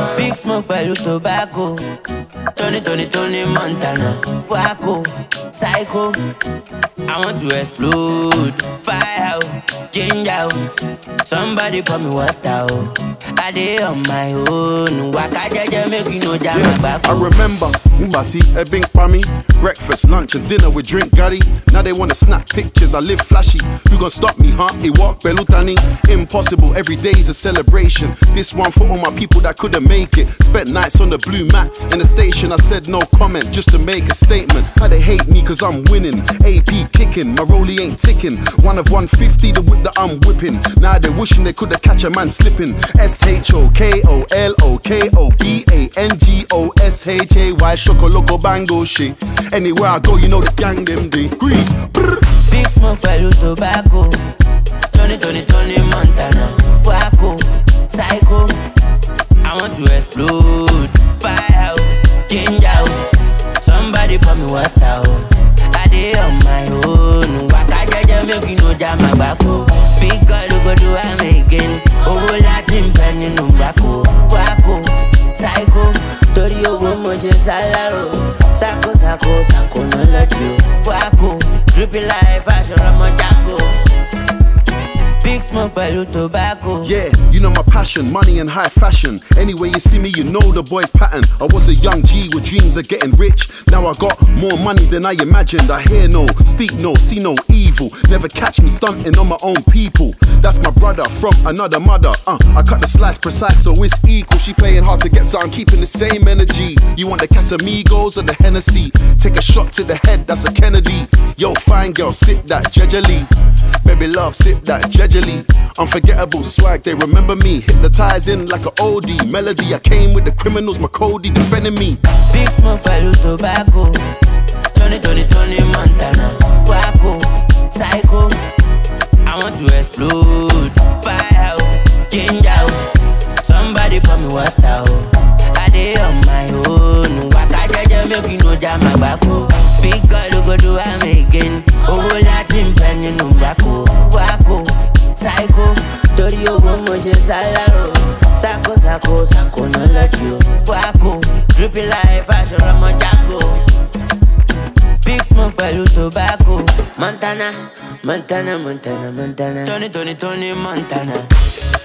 Big smoke pẹ̀lú tobacco. Tony Montana. Waco, psycho. I want to explode. Fire out, change out. Somebody pour me water. I dey on my own. Waka jaja make you know jam my back. I remember Mbati, a big pami. Breakfast, lunch and dinner with drink Gary. Now they wanna snap pictures, I live flashy. You gon' stop me, huh? It walk Belutani. Impossible, every day's a celebration. This one for all my people that couldn't make it. Spent nights on the blue mat in the station. I said no comment just to make a statement. How they hate me cause I'm winning. AP kicking, my rollie ain't ticking. One of 150, the whip that I'm whipping. Now they're wishing they could've catch a man slipping. SHOKOLOKOBANGOSHAY Shokoloco bango shit. Anywhere I go, you know the gang them degrees. Big smoke pẹ̀lú tobacco. Tony Montana. Waco, psycho. I want to explode. Fire out, change out. Somebody pour me water. I dey on my own. Waka jaja make you know jam my back. Big girl you go do am again. Owó láti ń bẹ nínú Waco. Waco, psycho. Torí owó mo ṣe sálárò. Sako no let you. Waco, dripping life, fashion, I'm a Django. Big smoke pẹ̀lú tobacco. Yeah, you know my passion, money and high fashion. Anyway you see me, you know the boy's pattern. I was a young G with dreams of getting rich. Now I got more money than I imagined. I hear no, speak no, see no evil. Never catch me stunting on my own people. That's my brother from another mother. I cut the slice precise so it's equal. She playing hard to get so I'm keeping the same energy. You want the Casamigos or the Hennessy? Take a shot to the head, that's a Kennedy. Yo, fine girl, sip that jejely. Baby love, sip that jejely. Unforgettable swag, they remember me. Hypnotizing like an oldie melody. I came with the criminals, my Cody defending me. Big smoke pẹ̀lú tobacco. Tony Montana. Waco, psycho. I want to explode. Fire out, change out. Somebody pour me water. I dey on my own. Waka jaja make you know jam my back. Big girl you go do am again. Owó láti ń bẹ nínú Waco. Waco, psycho. Torí owó mo ṣe sálárò. Sako no let you. Waco, dripping life, fashion, I'm a Django. Big smoke pẹ̀lú tobacco. Montana. Tony Montana.